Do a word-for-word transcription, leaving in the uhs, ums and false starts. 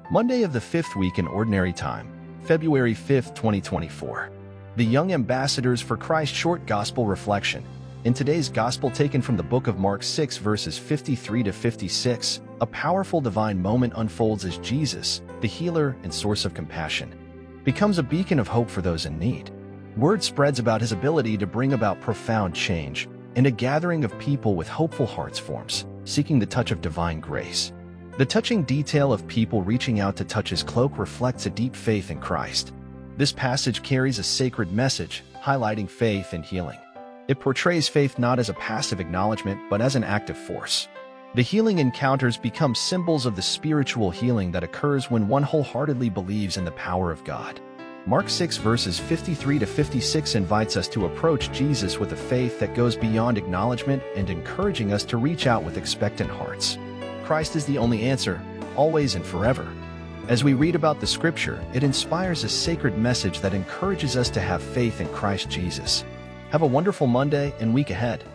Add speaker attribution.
Speaker 1: Monday of the fifth week in Ordinary Time, February fifth, twenty twenty-four. The Young Ambassadors for Christ Short Gospel Reflection. In today's Gospel taken from the book of Mark six verses fifty-three to fifty-six, a powerful divine moment unfolds as Jesus, the healer and source of compassion, becomes a beacon of hope for those in need. Word spreads about his ability to bring about profound change, and a gathering of people with hopeful hearts forms, seeking the touch of divine grace. The touching detail of people reaching out to touch his cloak reflects a deep faith in Christ. This passage carries a sacred message, highlighting faith and healing. It portrays faith not as a passive acknowledgement but as an active force. The healing encounters become symbols of the spiritual healing that occurs when one wholeheartedly believes in the power of God. Mark six verses fifty-three to fifty-six invites us to approach Jesus with a faith that goes beyond acknowledgement and encouraging us to reach out with expectant hearts. Christ is the only answer, always and forever. As we read about the scripture, it inspires a sacred message that encourages us to have faith in Christ Jesus. Have a wonderful Monday and week ahead.